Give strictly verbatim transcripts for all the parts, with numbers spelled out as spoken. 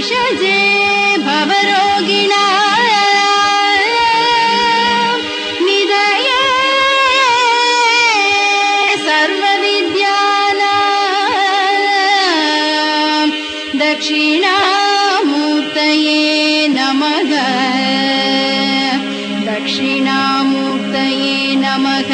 भेषजे भवरोगिणा निधये सर्वविद्यानां दक्षिणामूर्तये नमः दक्षिणामूर्तये नमः।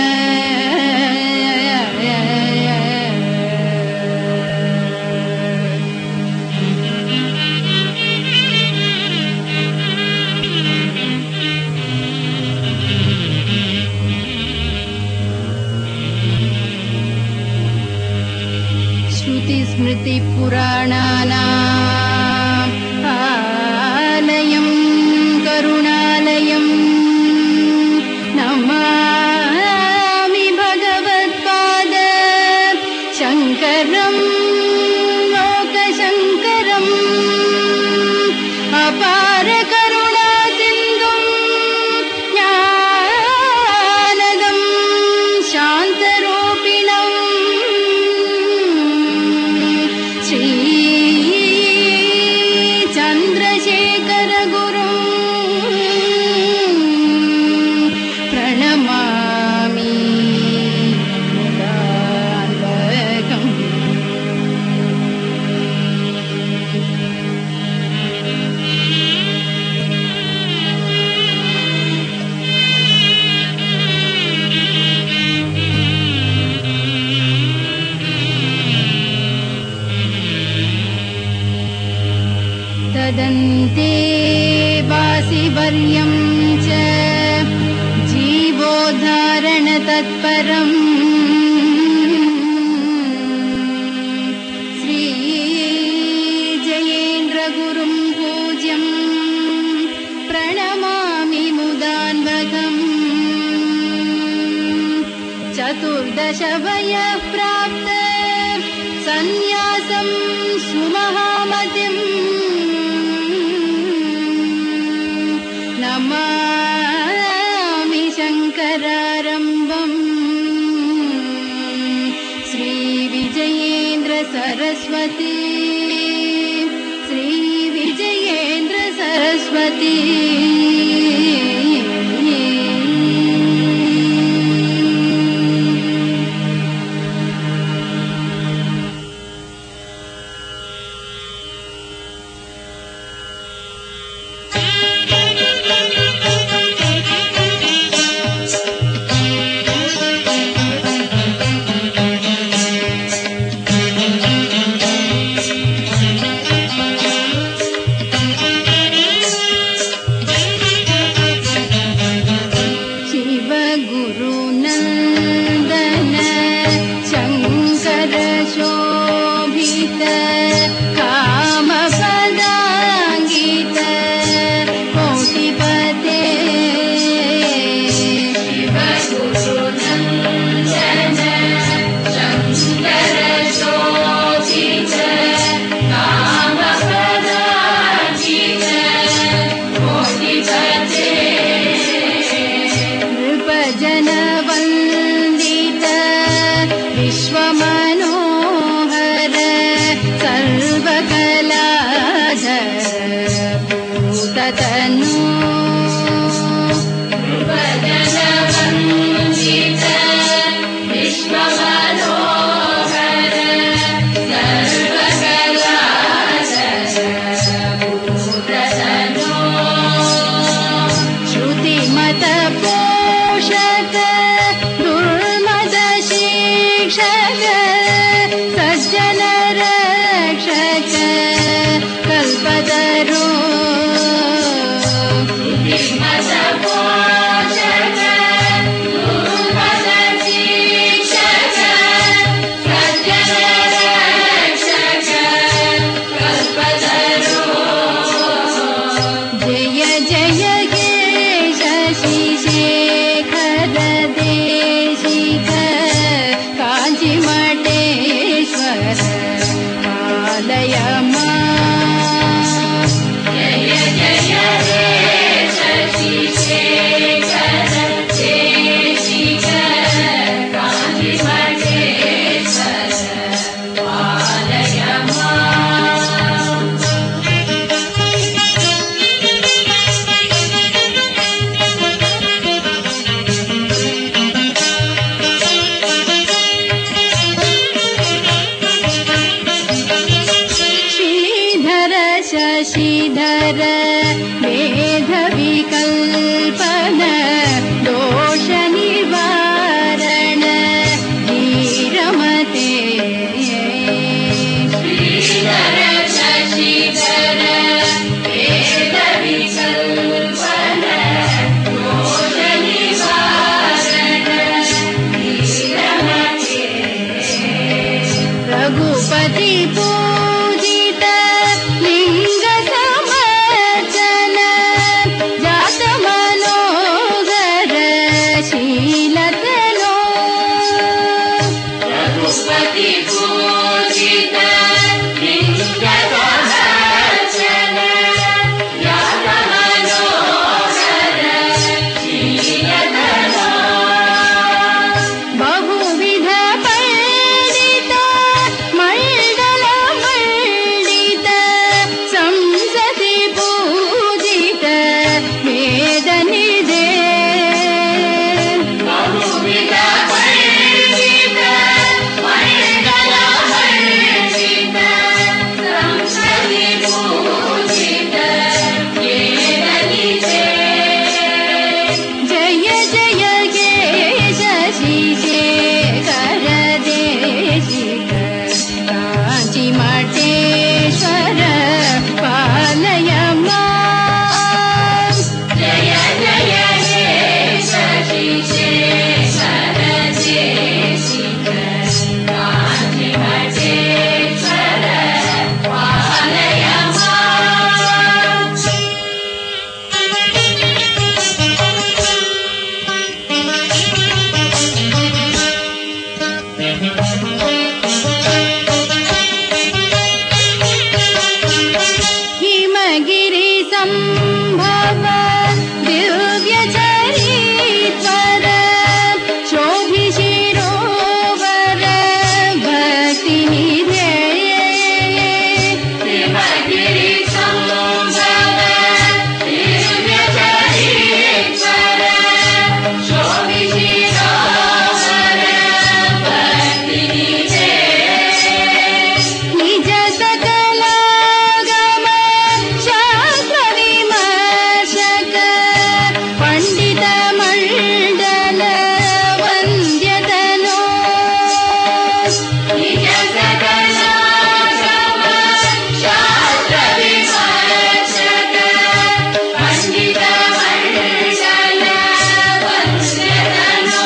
श्रुतिस्मृतिपुराणानाम् आलयं करुणालयं नमामि भगवत्पाद शङ्करं लोकशङ्करम् अपार करुणा सिन्धुं ज्ञानदं शान्तरूपिणम् श्री चन्द्रशेखर गुरुं प्रणमामि मुदान्वकम्। तदन्ते वासिवर्यं च जीवोद्धारण तत्परम् श्री जयेन्द्रगुरुं पूज्यं प्रणमामि मुदान्वकम्। चतुर्दश वयः प्राप्त सन्न्यासं सुमहामतिम् नमामि शङ्करारम्भम् श्रीविजयेन्द्र सरस्वती श्रीविजयेन्द्र सरस्वती। शशिधर मेधविकल्पन दोष निवारण धीरमते श्रीधर शशिधर मेधविकल्पन दोष निवारण धीरमते रघुपति पूजित लिंग समर्चन जात मनोहर शीलतनो रघुपति पूजित लिंग समर्चन जात मनोहर शीलतनो बहुविध पंडित मंडल मंडित संसदि पूजित वेद निधे बहुविध पंडित मंडल मंडित संसदि पूजित वेद निधे जय जय गे शशि शेखर देशिक कांची मठेश्वर पालय मां जय जय हे शशि शेखर देशिक कांची मठेश्वर पालय हिमगिरि संभव दिव्य चरित्र शोभि शिरोवर भक्ति निधे हिमगिरि संभव दिव्य चरित्र शोभि शिरोवर भक्ति निधे निज सकलागम शास्त्र विमर्शक पंडित मंडल वंद्यतनो निज सकलागम शास्त्र विमर्शक पंडित मंडल वंद्यतनो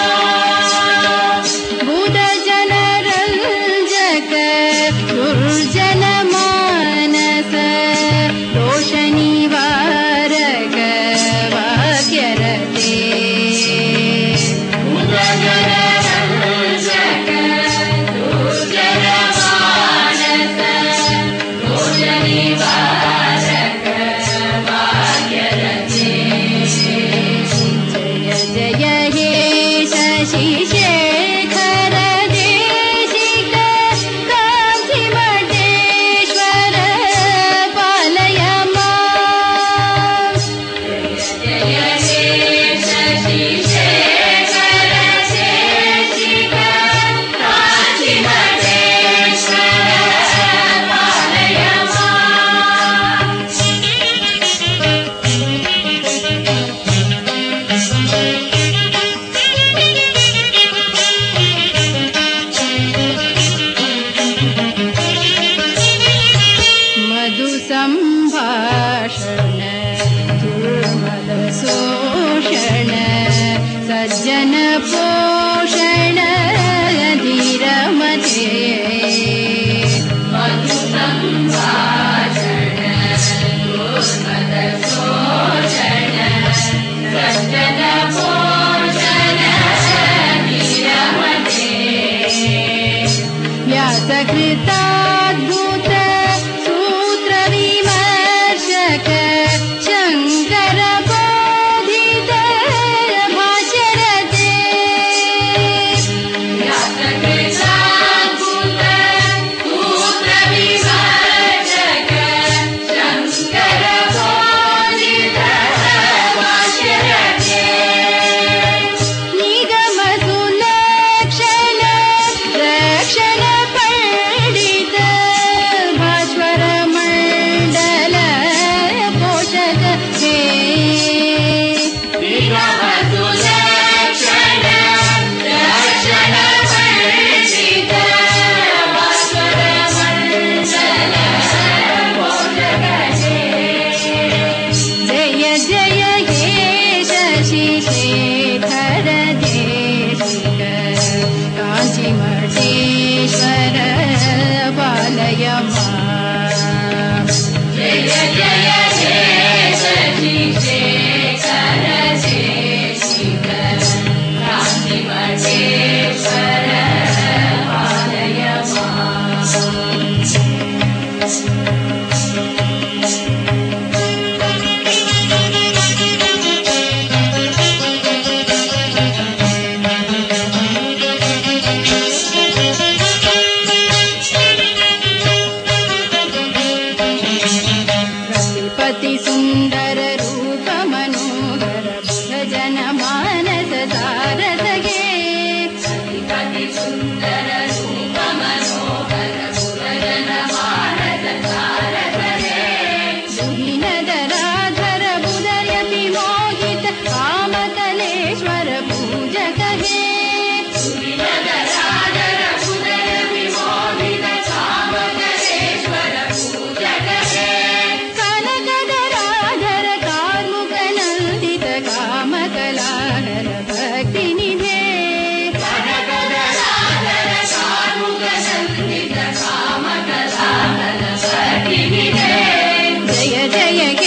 बुध जन रंजक दुर्जन मानस दोष निवारक वाक्य रते बुध जन रंजक दुर्जन मानस दोष निवारक वाक्य रते जय जय हे शशि शेखर देशिक कांची मठेश्वर पालय मां जय जय हे शशि शेखर देशिक कांची मठेश्वर पालय मधु संभाषण दुर्मद शोषण सज्जन पोषण धीरमते मधु संभाषण दुर्मद शोषण सज्जन पोषण धीरमते व्यासकृताद्भुत सूत्र विमर्शक शंकर बोधि शेखर देशिक काञ्चीमठेश्वर पालय माम्। जय जय हे शशि शेखर देशिक काञ्चीमठेश्वर पालय माम्। सुंदर रूप मनोहर भजन मानस सारथगे। पति सुंदर रूप मनोहर भजन मानस सारथगे। सुहीनदराधर बुदयति मोहित कामकलेश्वर पूजक हे। सुहीनदराधर बुदयति मोहित कामकलेश्वर पूजक हे। कामकलाहर भक्ति निभे। कनकदराधर कार्मुकनन्दित कामकलाहर भक्ति निभे। जय जय